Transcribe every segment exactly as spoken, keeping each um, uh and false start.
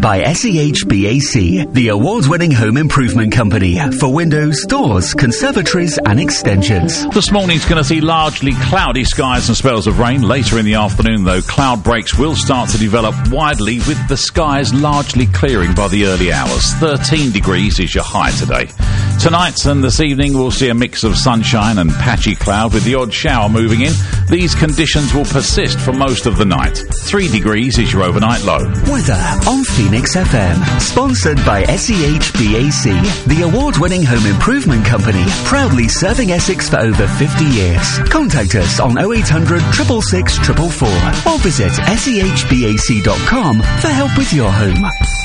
by S E H B A C, the award-winning home improvement company for windows, doors, conservatories and extensions. This morning's going to see largely cloudy skies and spells of rain. Later in the afternoon, though, cloud breaks will start to develop widely, with the skies largely clearing by the early hours. thirteen degrees is your high today. Tonight and this evening, we'll see a mix of sunshine and patchy cloud with the odd shower moving in. These conditions will persist for most of the night. three degrees is your overnight low. Weather on Phoenix F M, sponsored by S E H B A C, the award-winning home improvement company, proudly serving Essex for over fifty years. Contact us on oh eight hundred, six six six, four four four or visit S E H B A C dot com for help with your home.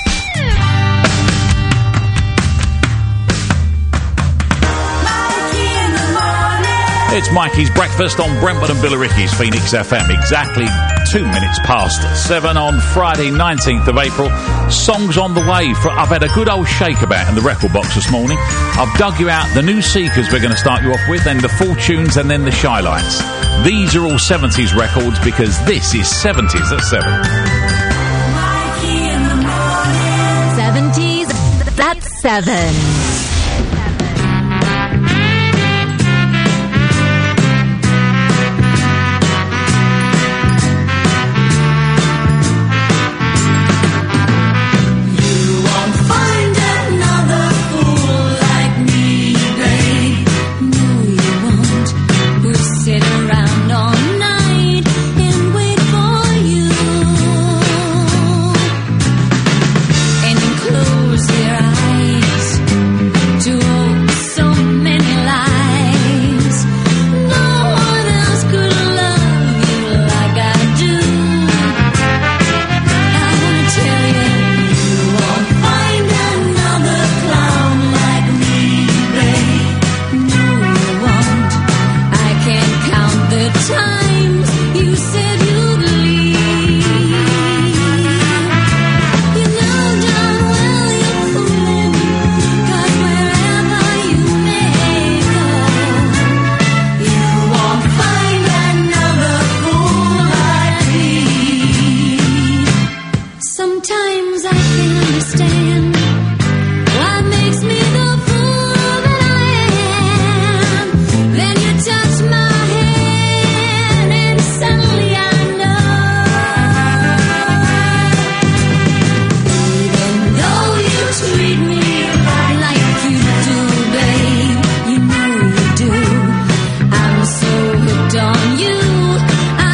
It's Mikey's Breakfast on Brentwood and Billericay's Phoenix F M. Exactly two minutes past seven on Friday, nineteenth of April. Songs on the way. For, I've had a good old shake about in the record box this morning. I've dug you out the new Seekers we're going to start you off with, then the Fortunes, and then the Shy Lights. These are all seventies records because this is seventies at seven. Mikey in the morning. seventies at seven.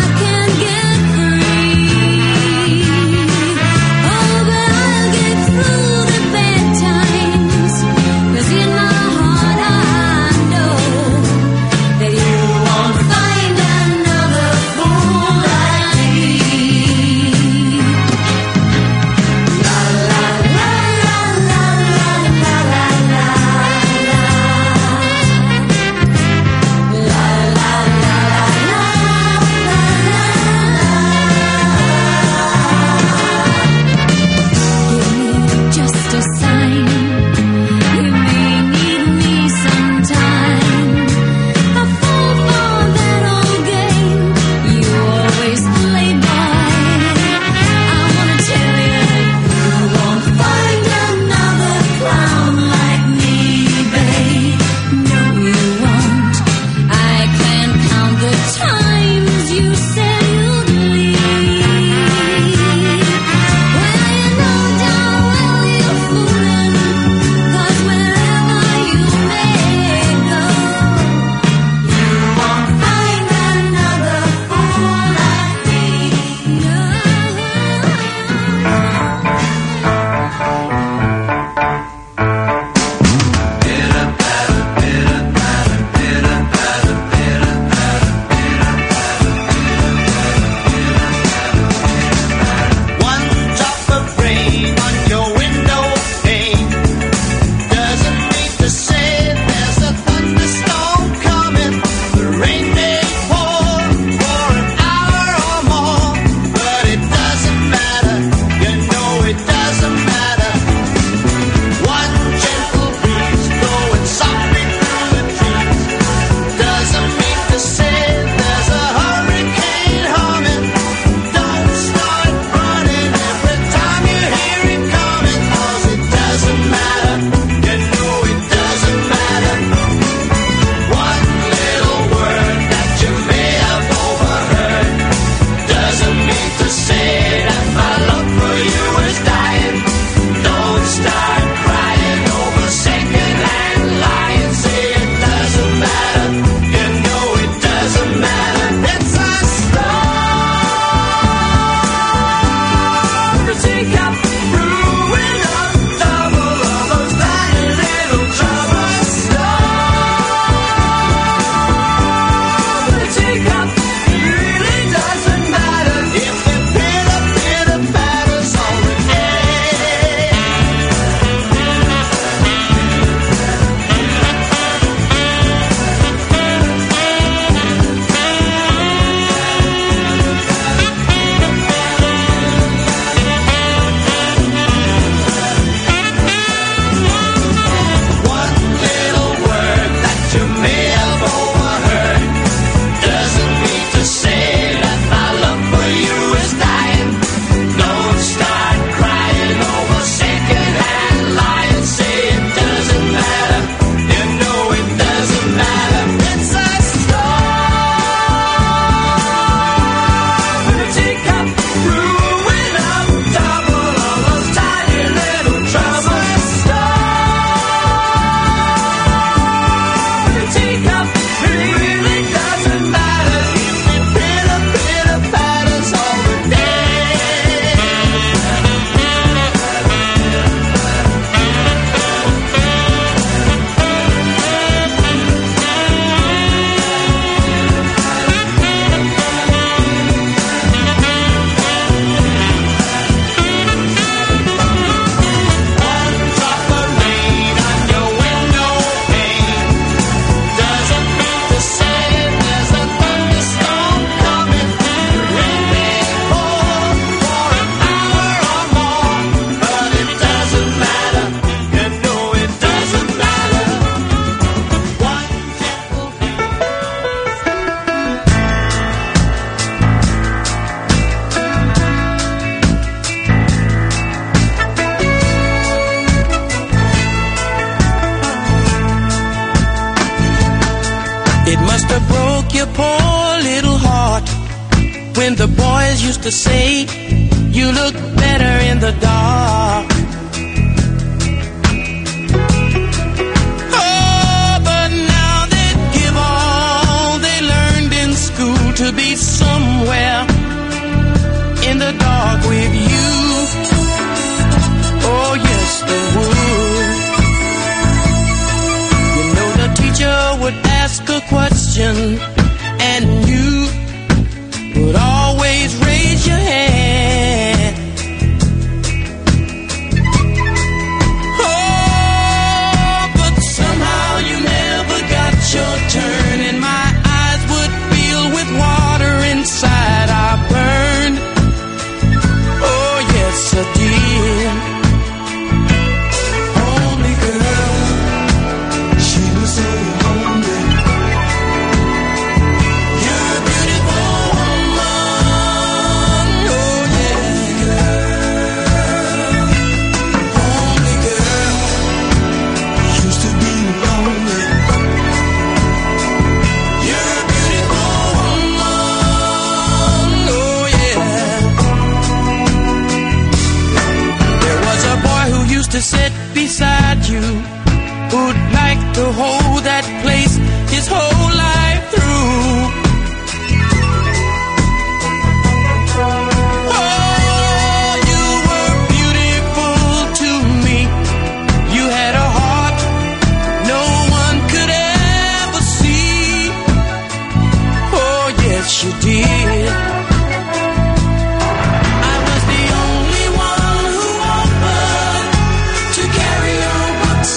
Through sister broke your poor little heart when the boys used to say you look better in the dark. Oh, but now they give all they learned in school to be somewhere in the dark with you. Oh, yes, they would. You know the teacher would ask a question and you would always raise your hand. Oh, but somehow you never got your turn, and my eyes would fill with water inside. I burned. Oh, yes, I did. Only girl, she was so lonely. You're a beautiful woman. Oh, yeah, girl. Only girl, used to be lonely. You're a beautiful woman. Oh, yeah. There was a boy who used to sit beside you, who'd like to hold that place his whole life through. Oh, you were beautiful to me. You had a heart no one could ever see. Oh, yes, you did. I was the only one who offered to carry your books,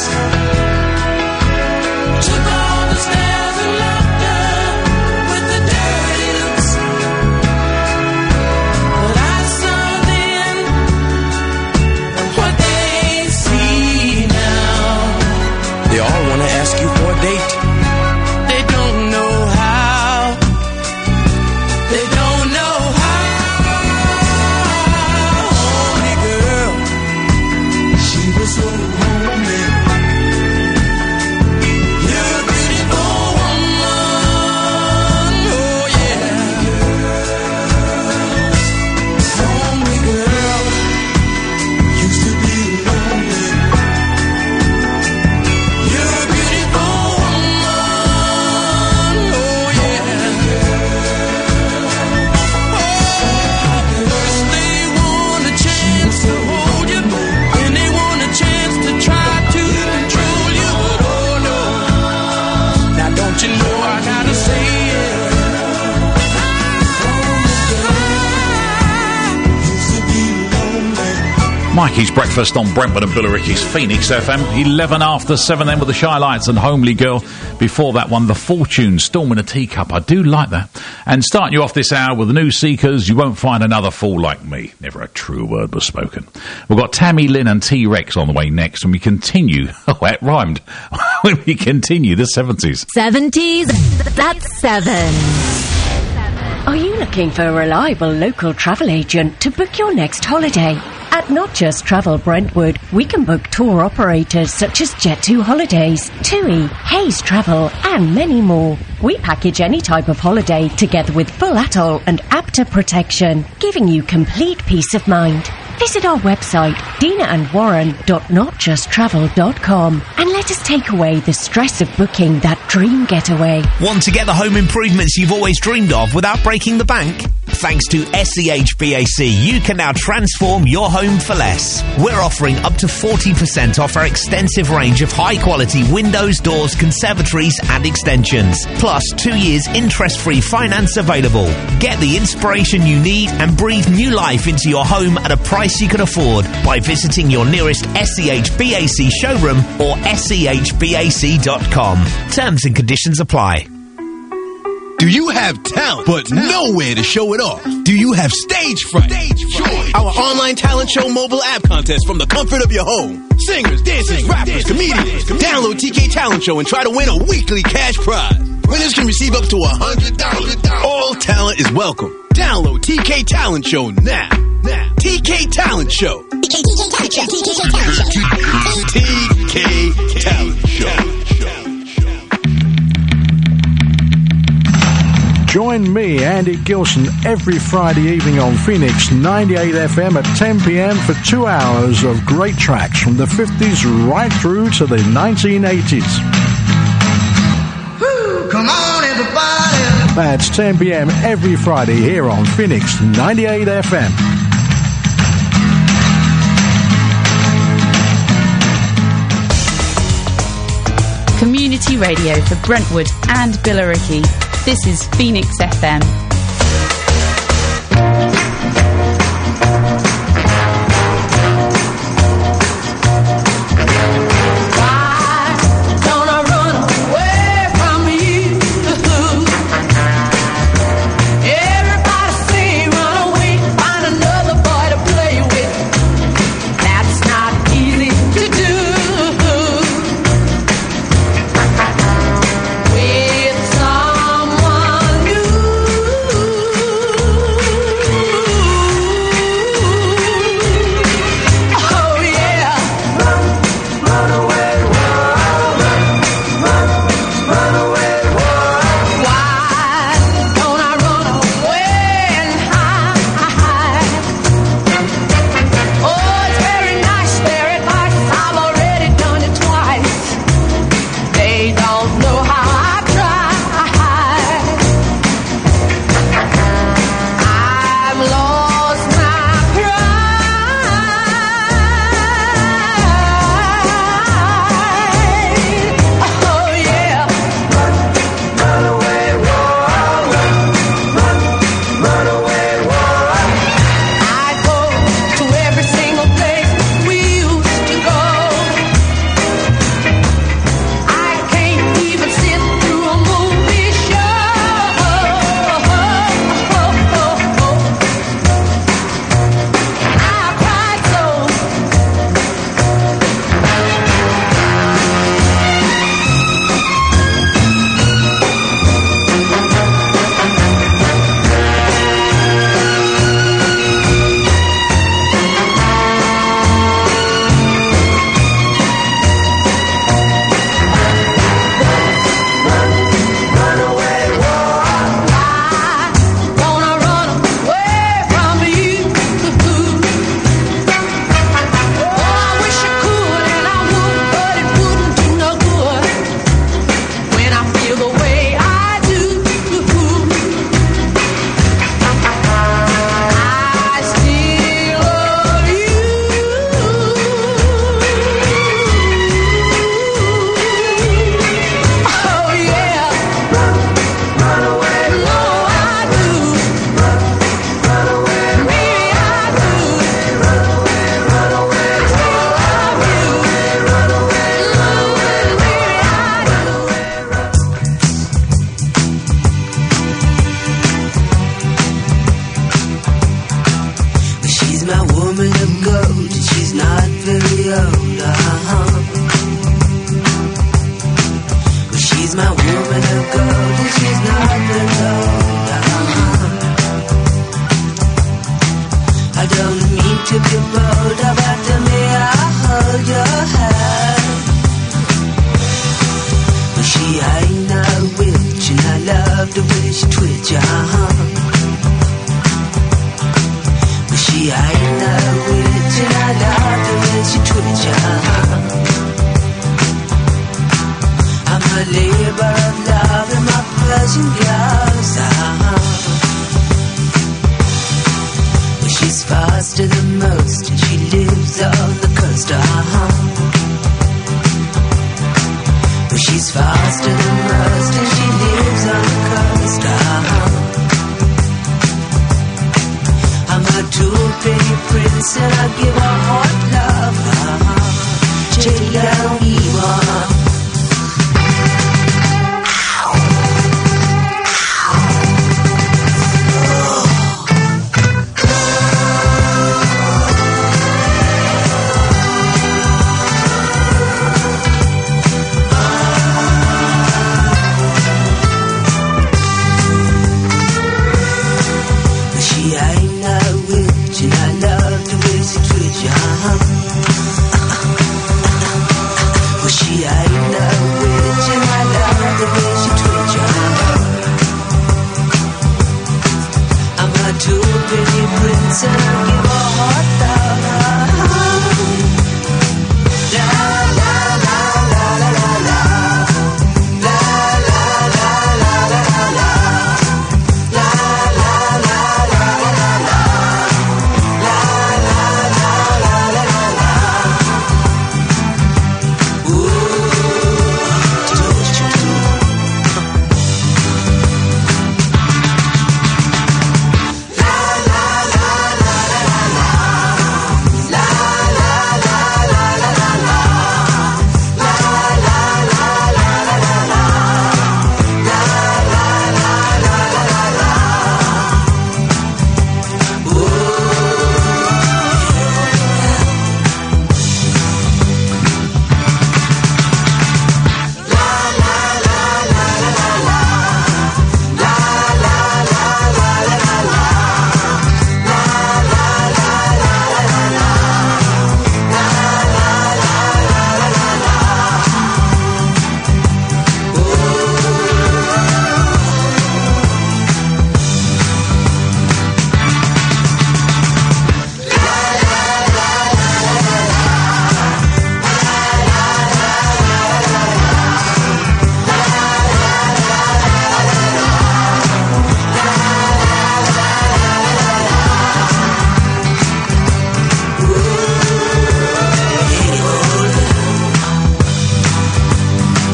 took all the stares and laughter with the dirty looks. But I saw then what they see now. They all want to ask you for a date. They don't know how. They don't know how. Only girl, she was so lonely. You're a beautiful woman. Oh, yeah. Only girl, used to be lonely. You're a beautiful woman. Oh, yeah. First they want a chance to hold you, and they want a chance to try to control you. But oh no, now don't you know I gotta say it. Used to be lonely. Mikey's Breakfast on Brentford and Billericay's Phoenix F M. eleven after seven then with the Shy Lights and Homely Girl. Before that one, The Fortune, Storm in a Teacup. I do like that. And starting you off this hour with the New Seekers, You Won't Find Another Fool Like Me. Never a true word was spoken. We've got Tammy Lynn and T-Rex on the way next, and we continue. Oh, that rhymed. When we continue the seventies. seventies, that's seven. Are you looking for a reliable local travel agent to book your next holiday? At Not Just Travel Brentwood, we can book tour operators such as Jet two Holidays, TUI, Hayes Travel, and many more. We package any type of holiday together with full atoll and APTA protection, giving you complete peace of mind. Visit our website, dina and warren dot not just travel dot com, and let us take away the stress of booking that dream getaway. Want to get the home improvements you've always dreamed of without breaking the bank? Thanks to S E H B A C, you can now transform your home for less. We're offering up to forty percent off our extensive range of high-quality windows, doors, conservatories and extensions. Plus, two years interest-free finance available. Get the inspiration you need and breathe new life into your home at a price you can afford by visiting your nearest S E H B A C showroom or S E H B A C dot com. Terms and conditions apply. Do you have talent, but nowhere to show it off? Do you have stage fright? Stage fright. Our online talent show mobile app contest from the comfort of your home. Singers, dancers, rappers, comedians. Download T K Talent Show and try to win a weekly cash prize. Winners can receive up to one hundred dollars. All talent is welcome. Download T K Talent Show now. Now. T K Talent Show. T K Talent Show. T K Talent Show. T K Talent Show. Andy Gilson every Friday evening on Phoenix ninety-eight F M at ten p.m. for two hours of great tracks from the fifties right through to the nineteen eighties. Woo, come on, everybody. That's ten p.m. every Friday here on Phoenix ninety-eight F M. Community radio for Brentwood and Billericay. This is Phoenix F M.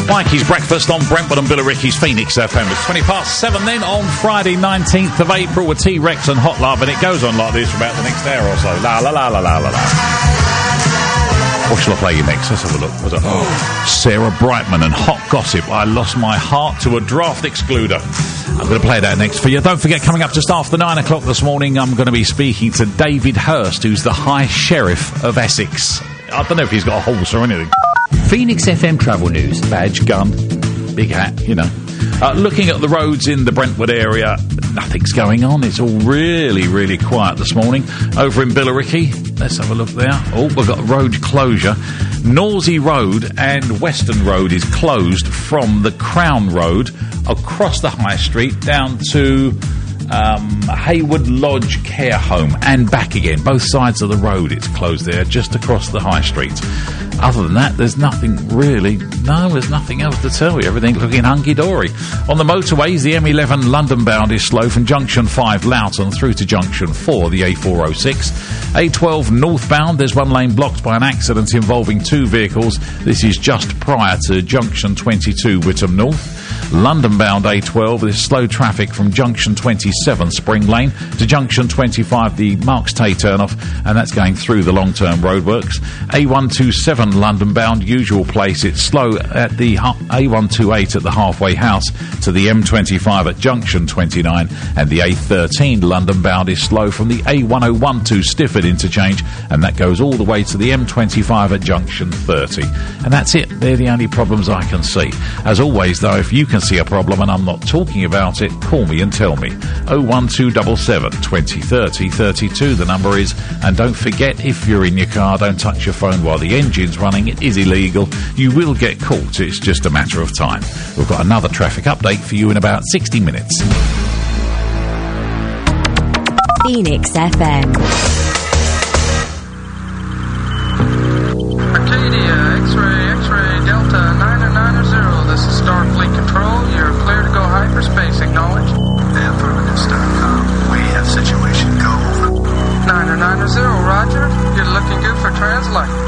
Mikey's Breakfast on Brentwood and Billericay's Phoenix F M. It's twenty past seven then on Friday nineteenth of April with T-Rex and Hot Love, and it goes on like this for about the next hour or so. La la la la la la la. What shall I play you next? Let's have a look. What's that? Oh, Sarah Brightman and Hot Gossip. I lost my heart to a draft excluder. I'm going to play that next for you. Don't forget, coming up just after nine o'clock this morning, I'm going to be speaking to David Hurst, who's the High Sheriff of Essex. I don't know if he's got a horse or anything. Phoenix F M travel news. Badge, gun, big hat, you know. Uh, looking at the roads in the Brentwood area, nothing's going on. It's all really, really quiet this morning. Over in Billericay, let's have a look there. Oh, we've got road closure. Norsey Road and Western Road is closed from the Crown Road across the High Street down to um, Haywood Lodge Care Home and back again. Both sides of the road it's closed there, just across the High Street. Other than that, there's nothing really. No, there's nothing else to tell you. Everything's looking hunky-dory. On the motorways, the M eleven London bound is slow from Junction five Loughton through to Junction four, the A four oh six. A twelve northbound, there's one lane blocked by an accident involving two vehicles. This is just prior to Junction twenty-two, Witham North. London bound A twelve, there's slow traffic from Junction twenty-seven, Spring Lane, to Junction twenty-five, the Marks Tay turnoff, and that's going through the long-term roadworks. A one twenty-seven London bound, usual place, it's slow at the A one twenty-eight at the halfway house to the M twenty-five at Junction twenty-nine, and the A thirteen London bound is slow from the A one oh one to Stifford interchange, and that goes all the way to the M twenty-five at Junction thirty. And that's it. They're the only problems I can see. As always, though, if you can see a problem and I'm not talking about it, call me and tell me. oh one two seven seven, twenty, thirty, thirty-two the number is. And don't forget, if you're in your car, don't touch your phone while the engine's running. It is illegal. You will get caught. It's just a matter of time. We've got another traffic update for you in about sixty minutes. Phoenix F M. Arcadia, X-ray, X-ray, Delta nine nine zero. This is Starfleet Control. You're clear to go hyperspace. Acknowledge. The affirmative, Starcom. We have situation. Go over. nine nine zero, roger. You're looking good for translate.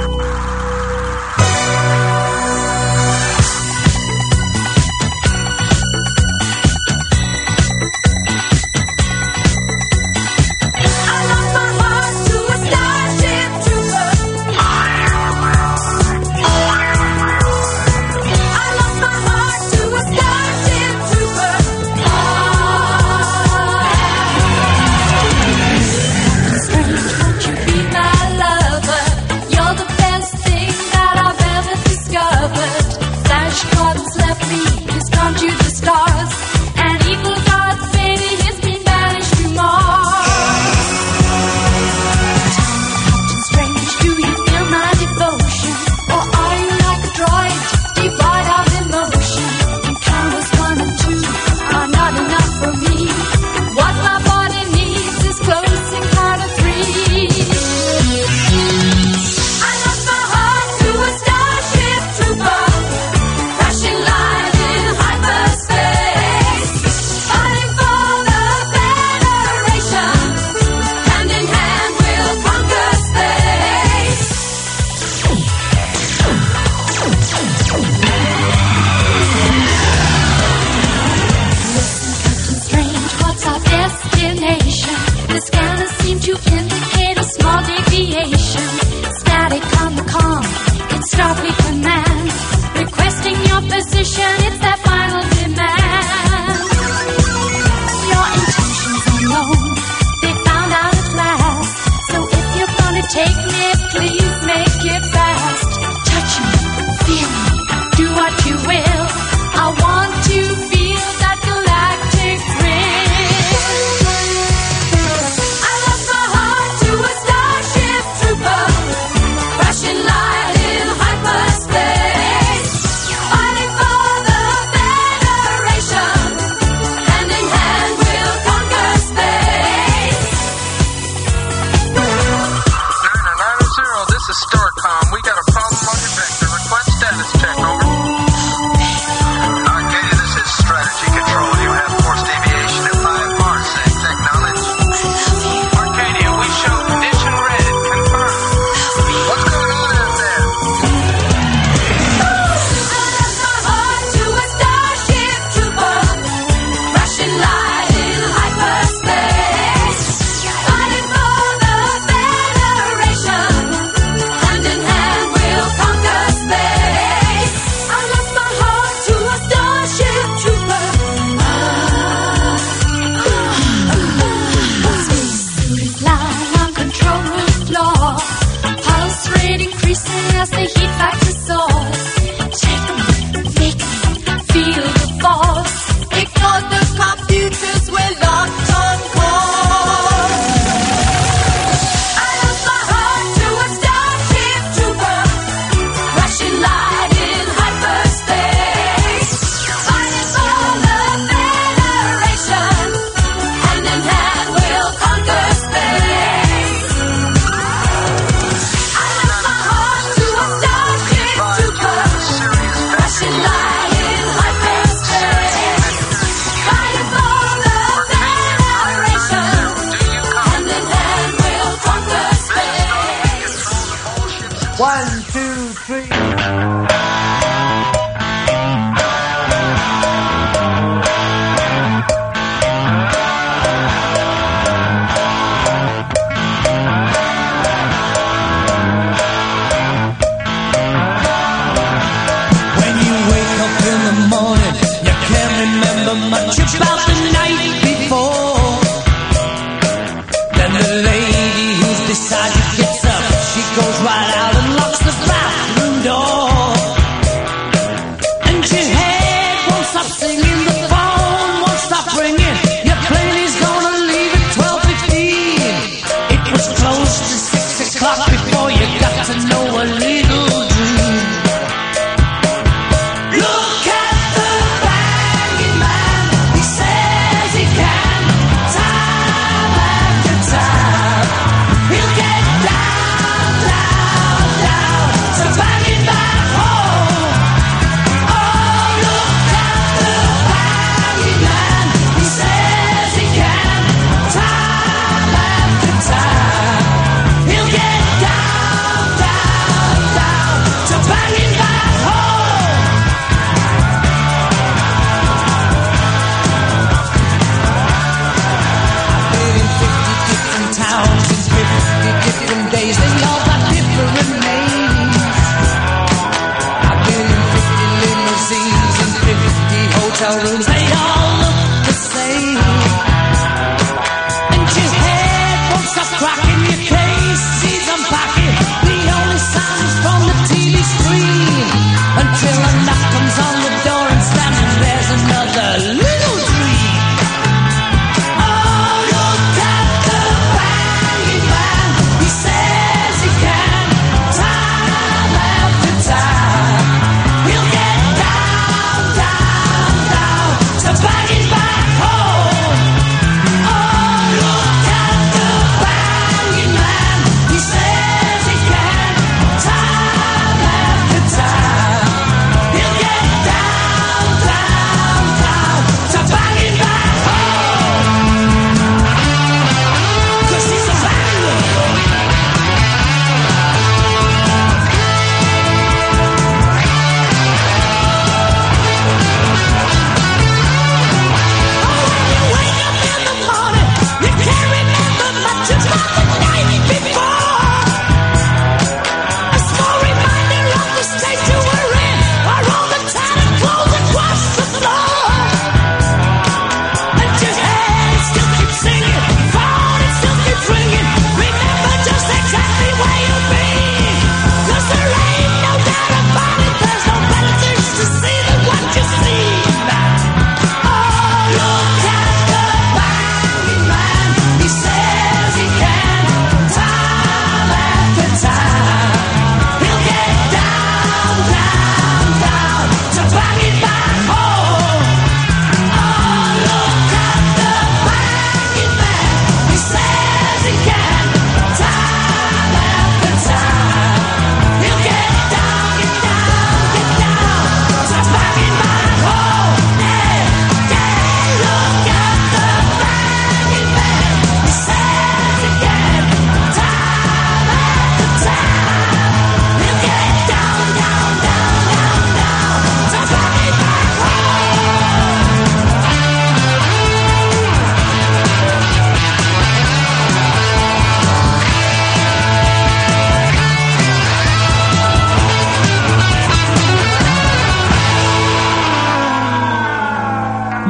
Be my lover, you're the as the heat factor soars. Check me, make me feel the force. Ignore the computers, we're locked on course. I lost my heart to a starship trooper, crashing light in hyperspace. Fighting for the Federation, hand in hand we'll conquer space. I lost my heart to a starship trooper, crashing light in hyperspace. Fighting for the Federation, hand in hand we'll conquer space. One, two, three. When you wake up in the morning, you can't remember much about the night before. Then the lady who's beside you gets up, she goes right out and locks the bathroom door.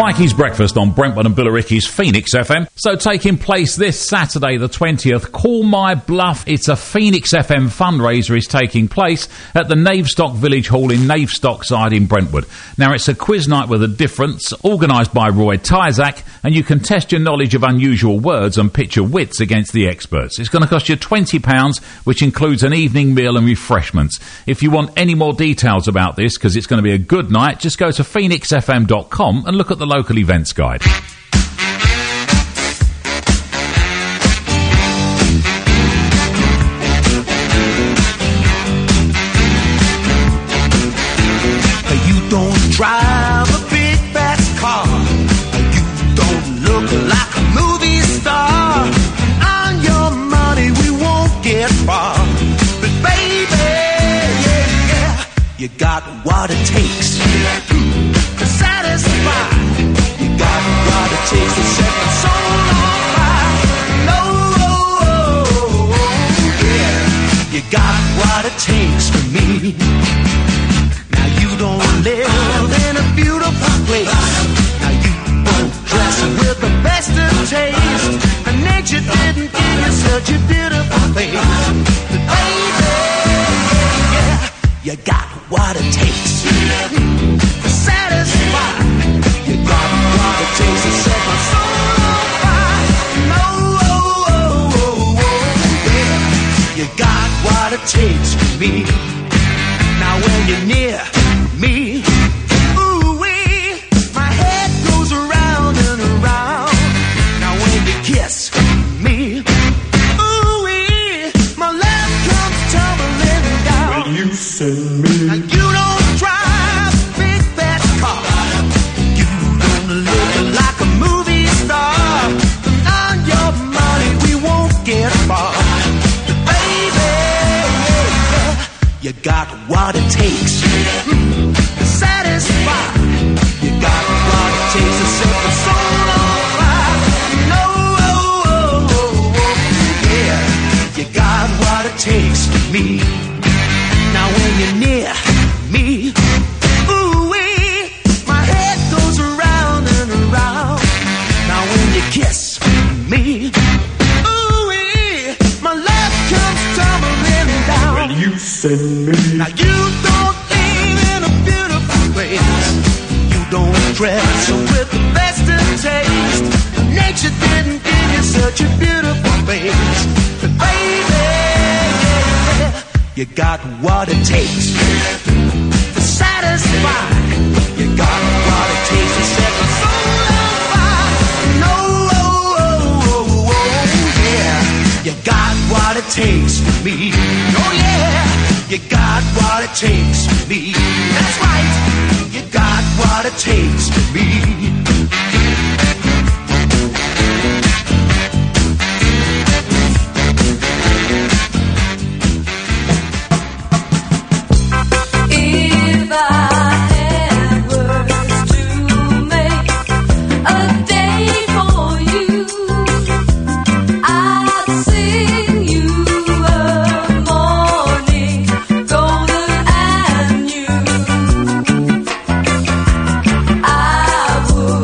Mikey's Breakfast on Brentwood and Billericay's Phoenix F M. So taking place this Saturday the twentieth, Call My Bluff. It's a Phoenix F M fundraiser is taking place at the Navestock Village Hall in Navestock side in Brentwood. Now it's a quiz night with a difference, organised by Roy Tyzak, and you can test your knowledge of unusual words and pitch your wits against the experts. It's going to cost you twenty pounds, which includes an evening meal and refreshments. If you want any more details about this, because it's going to be a good night, just go to phoenix f m dot com and look at the local events guide. You don't drive a big fast car. You don't look like a movie star. On your money we won't get far. But baby, yeah, yeah, you got what it takes to satisfy. You got what it takes to set my soul on fire. No, oh, oh, yeah, you got what it takes for me. Now you don't live in a beautiful place. Now you won't dress with the best of taste. And nature didn't give you such a beautiful face. But baby, yeah, you got what it takes to satisfy. You got what it takes to set my soul on fire. No, oh, oh, oh, oh, yeah, you got what it takes for me. Now when you're near me, ooh-wee, my head goes around and around. Now when you kiss me, ooh-wee, my love comes tumbling down. Will you send me? Now you don't drive a big fast car. You don't look like a movie star. And on your money we won't get far. But baby, you got what it takes to satisfy. You got what it takes to set the soul on fire. No, oh, oh, oh, oh, yeah, you got what it takes for me. Now when you're near me, ooh-wee, my head goes around and around. Now when you kiss me, ooh-wee, my love comes tumbling down. Will you send me? Now you don't live in a beautiful place. You don't dress with the best of taste. Nature didn't give you such a beautiful face. But baby, yeah, you got what it takes to satisfy. You got what it takes to set the soul on fire. No, oh, oh, oh, oh, yeah, you got what it takes for me. Oh yeah, you got what it takes for me. That's right, you got what it takes for me. If I had words to make a day for you, I'd sing you a morning golden and new. I would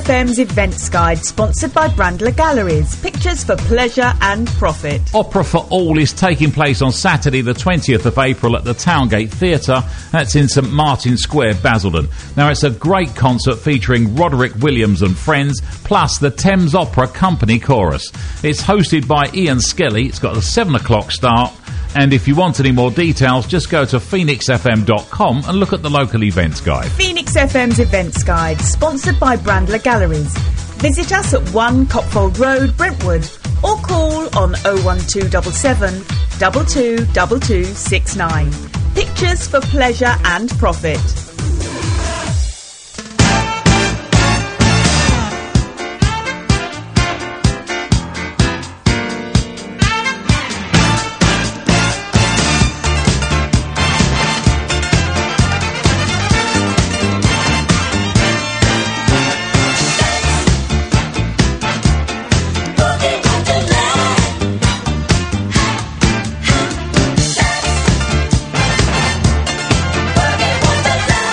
F M's Events Guide, sponsored by Brandler Galleries. Pictures for pleasure and profit. Opera for All is taking place on Saturday the twentieth of April at the Towngate Theatre. That's in St Martin's Square, Basildon. Now, it's a great concert featuring Roderick Williams and friends, plus the Thames Opera Company Chorus. It's hosted by Ian Skelly. It's got a seven o'clock start. And if you want any more details, just go to phoenix f m dot com and look at the local events guide. Phoenix F M's Events Guide, sponsored by Brandler Galleries. Visit us at one Copfold Road, Brentwood, or call on oh one two seven seven, two two two two six nine. Pictures for pleasure and profit. Wonderland.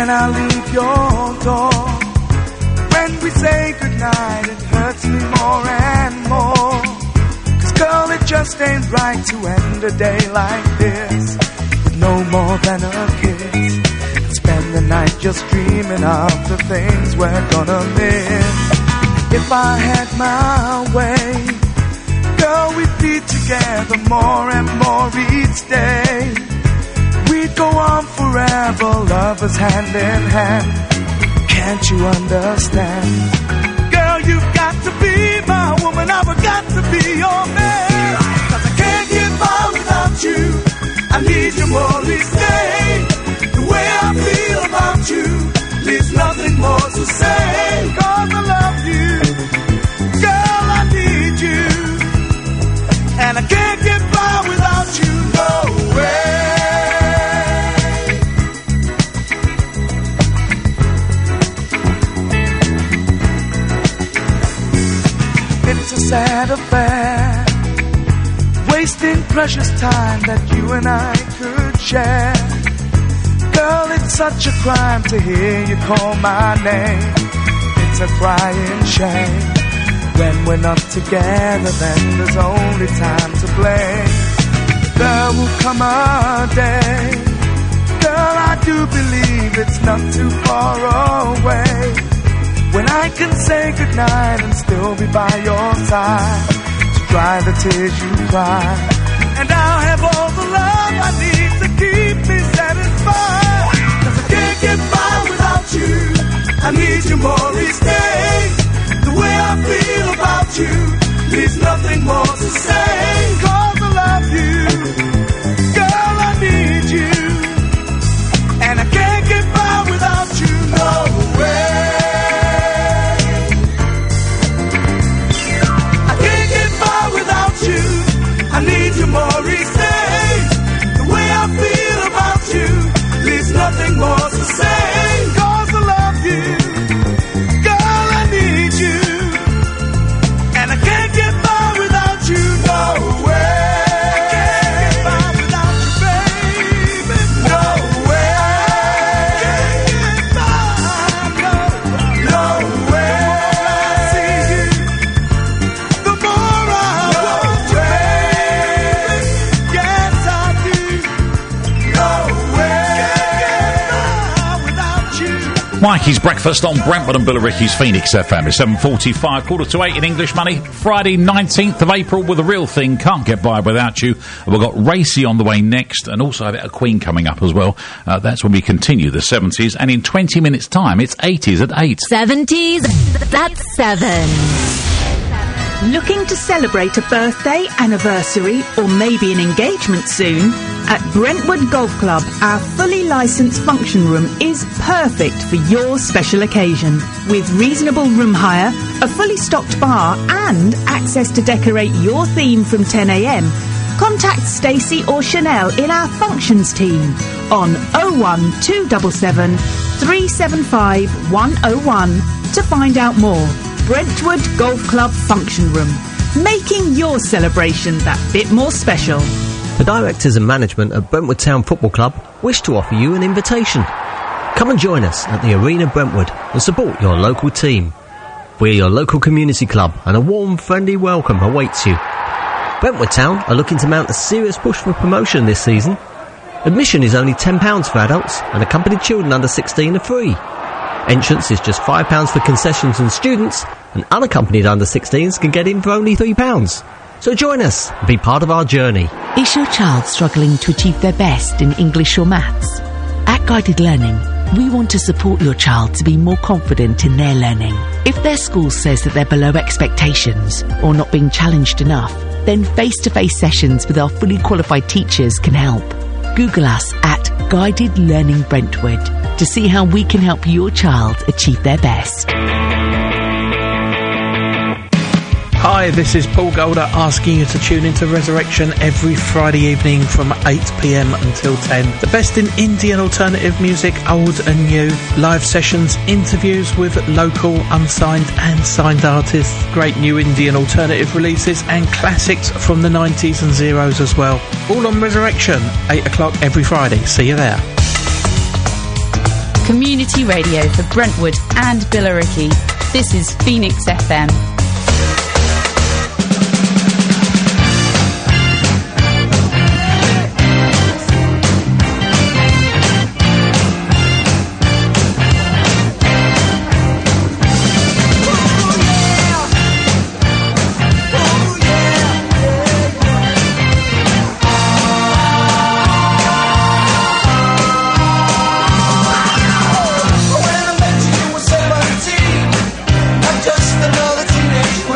when I leave your door. When we say goodnight, it hurts me more and more. Cause girl, it just ain't right to end a day like this with no more than a kiss. And spend the night just dreaming of the things we're gonna miss. If I had my way, girl, we'd be together more and more each day. We'd go on forever, lovers hand in hand. Can't you understand? Girl, you've got to be my woman, I've got to be your man. Cause I can't get by without you, I need you more each day. The way I feel about you leaves nothing more to say. Cause I love you, girl, I need you, and I can't get by without you, no way. It's a sad affair, wasting precious time that you and I could share. Girl, it's such a crime to hear you call my name. It's a crying shame. When we're not together, then there's only time to blame. There will come a day, girl, I do believe it's not too far away, when I can say goodnight and still be by your side to dry the tears you cry. And I'll have all the love I need to keep me satisfied. Cause I can't get by without you, I need you more each day. The way I feel about you leaves nothing more to say. Cause I love you, girl, I need you, and I can't get by without you, no way. I need you more each day. The way I feel about you leaves nothing more to say. Cause I love you, girl, I need you, and I can't get by without you, no way. I can't get by without you, baby, no way. I can't get by, no, no way. I see you, the more I want you, Mikey's Breakfast on Brentford and Billericay's Phoenix F M. It's seven forty-five, quarter to eight in English money. Friday, nineteenth of April with a real thing. Can't get by without you. We've got Racy on the way next, and also a Queen coming up as well. Uh, that's when we continue the seventies, and in twenty minutes' time, it's eighties at eight. seventies, that's seven. Looking to celebrate a birthday, anniversary, or maybe an engagement soon? At Brentwood Golf Club, our fully licensed function room is perfect for your special occasion. With reasonable room hire, a fully stocked bar, and access to decorate your theme from ten a m, contact Stacey or Chanel in our functions team on oh one two seven seven, three seven five, one oh one to find out more. Brentwood Golf Club Function Room, making your celebration that bit more special. The directors and management of Brentwood Town Football Club wish to offer you an invitation. Come and join us at the Arena Brentwood and support your local team. We're your local community club, and a warm, friendly welcome awaits you. Brentwood Town are looking to mount a serious push for promotion this season. Admission is only ten pounds for adults, and accompanied children under sixteen are free. Entrance is just five pounds for concessions and students, and unaccompanied under sixteens can get in for only three pounds. So join us and be part of our journey. Is your child struggling to achieve their best in English or maths? At Guided Learning, we want to support your child to be more confident in their learning. If their school says that they're below expectations or not being challenged enough, then face-to-face sessions with our fully qualified teachers can help. Google us at Guided Learning Brentwood to see how we can help your child achieve their best. Hi, this is Paul Golder asking you to tune into Resurrection every Friday evening from eight p m until ten. The best in indie and alternative music, old and new, live sessions, interviews with local, unsigned and signed artists, great new indie and alternative releases, and classics from the nineties and zeros as well. All on Resurrection, eight o'clock every Friday. See you there. Community radio for Brentwood and Billericay. This is Phoenix F M. Just another teenage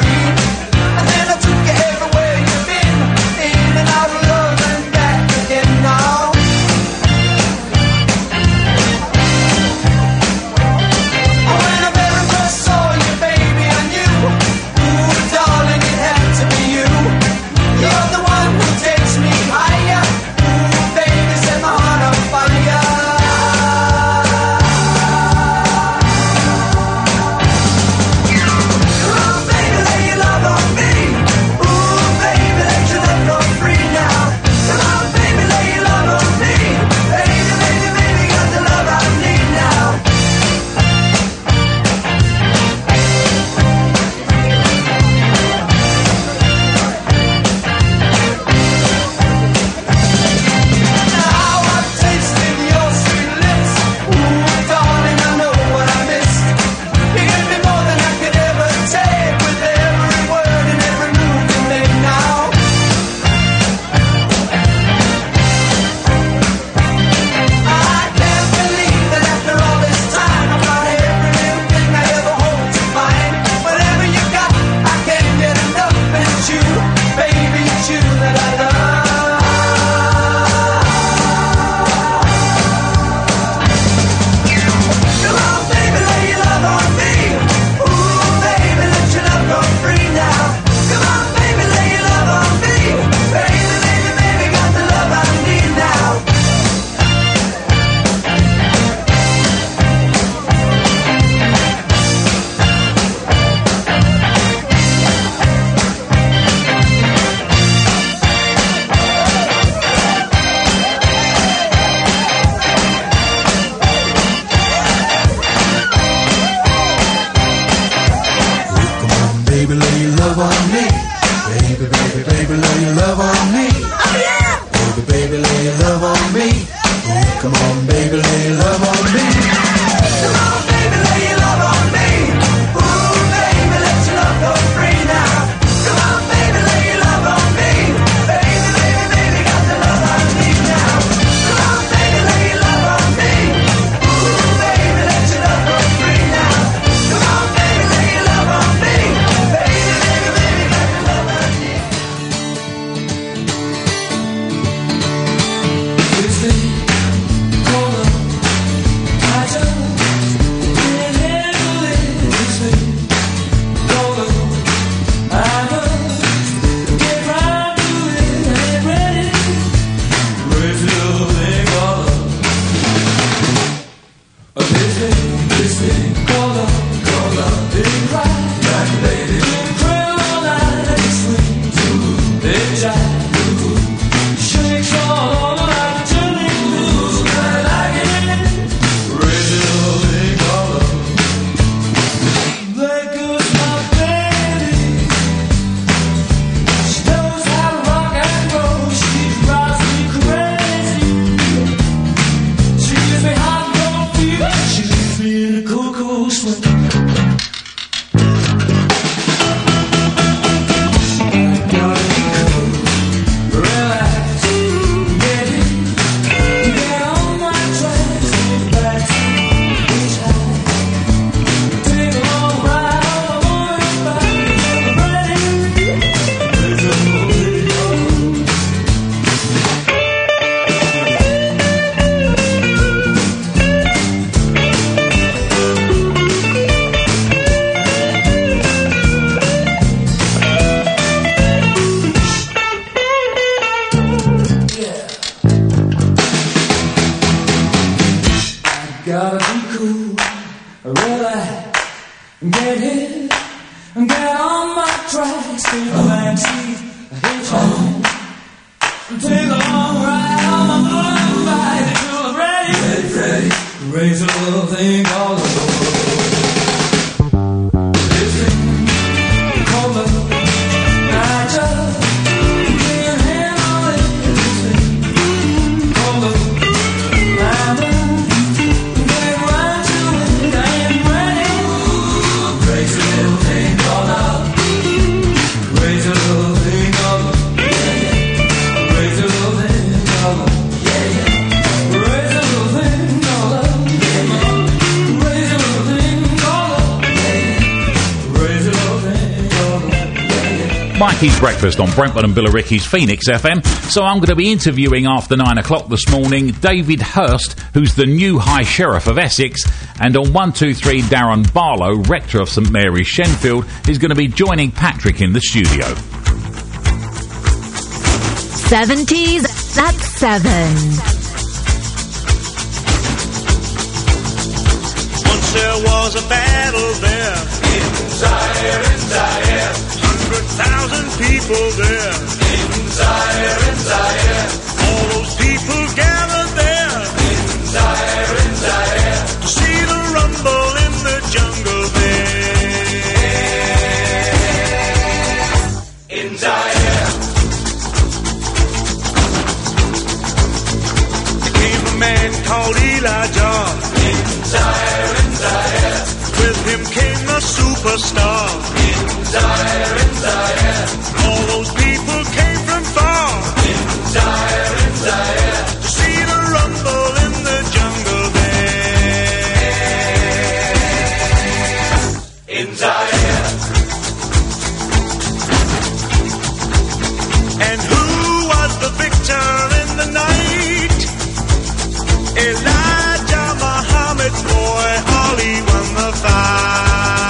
Raise a little thing all over. Mikey's Breakfast on Brentford and Billericay's Phoenix F M. So I'm going to be interviewing after nine o'clock this morning David Hurst, who's the new High Sheriff of Essex, and on one two three Darren Barlow, Rector of St Mary's Shenfield, is going to be joining Patrick in the studio. seventies at seven. Once there was a battle there in Zaire, in Zaire. Hundred thousand people there in Zaire, in Zaire. All those people gathered there in Zaire, in Zaire. To see the rumble in the jungle there in Zaire. There came a man called Elijah in Zaire, in Zaire. With him came the superstar in Zaire, in Zaire. All those people came from far in Zaire, in Zaire. To see the rumble in the jungle there in Zaire. And who was the victor in the night? Elijah Muhammad, boy, Ali won the fight.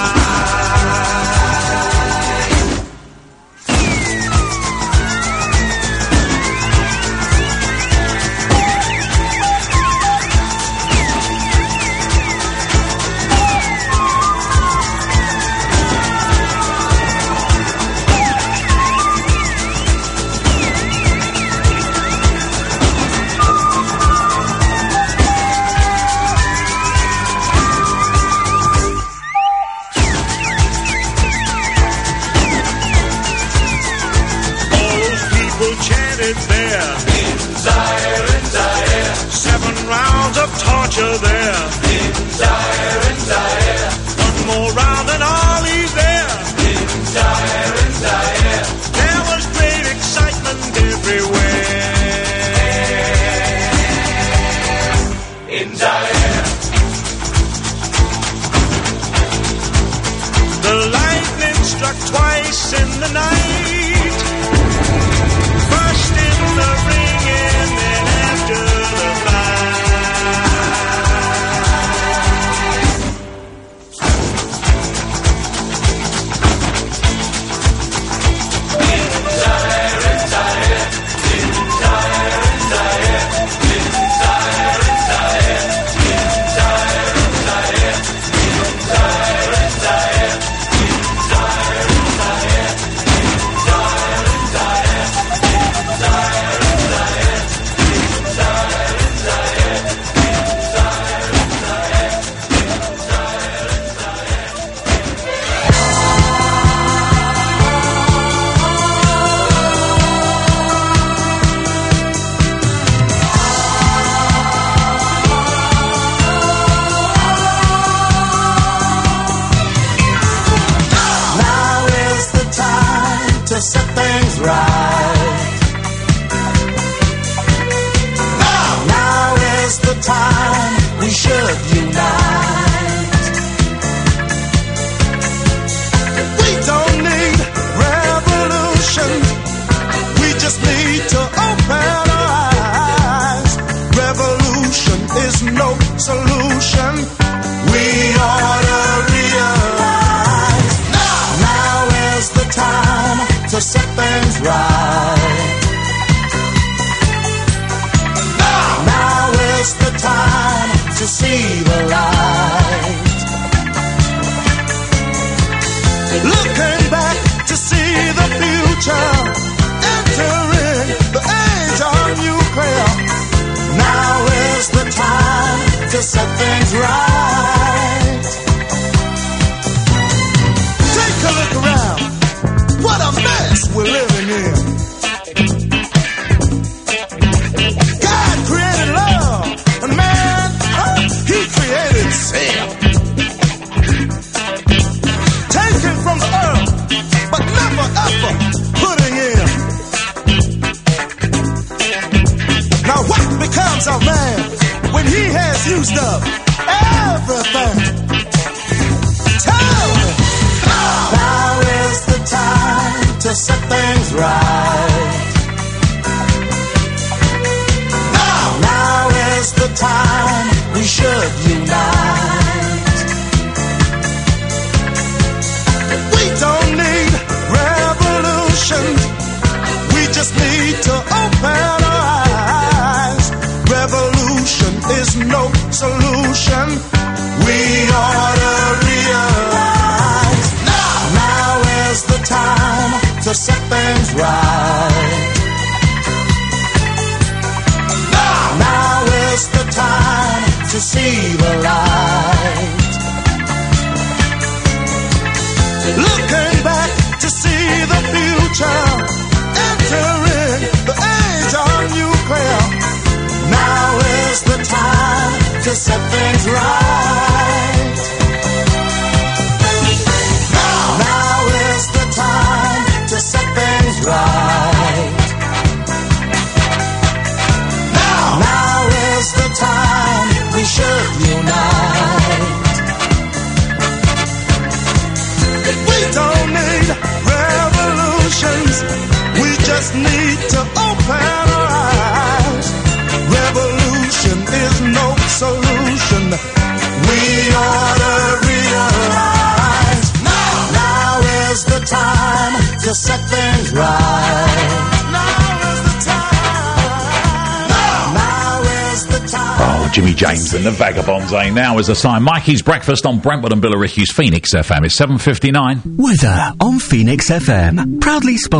Torture there in Zaire, in Zaire. One more round and Ollie's there in Zaire, in Zaire. There was great excitement everywhere in Zaire. The lightning struck twice in the night. First in the ring and then after the fight. things right. Take a look around. What a mess we're living in. God created love, and man, huh, he created sin. Taken from the earth, but never ever putting in. Now what becomes of man when he has used up everything? Tell me. Now is the time to set things right. Now, now is the time we should unite. We don't need revolution. We just need to open our eyes. Revolution is no solution. We ought to realize now, now is the time to set things right. Now, now is the time to see the light. Looking back to see the future, entering the age of nuclear. Now is the time to set things right. Now, now is the time to set things right. Now, now is the time we should unite. We don't need revolutions. We just need to open our eyes. Revolution is no solution. We ought to realize now, now is the time to set things right. Now is the time. Now, now is the time. Oh, Jimmy James and the Vagabonds, eh? Now is the time. Mikey's Breakfast on Brentwood and Billericay's Phoenix F M. It's seven fifty-nine. Weather on Phoenix F M. Proudly sponsored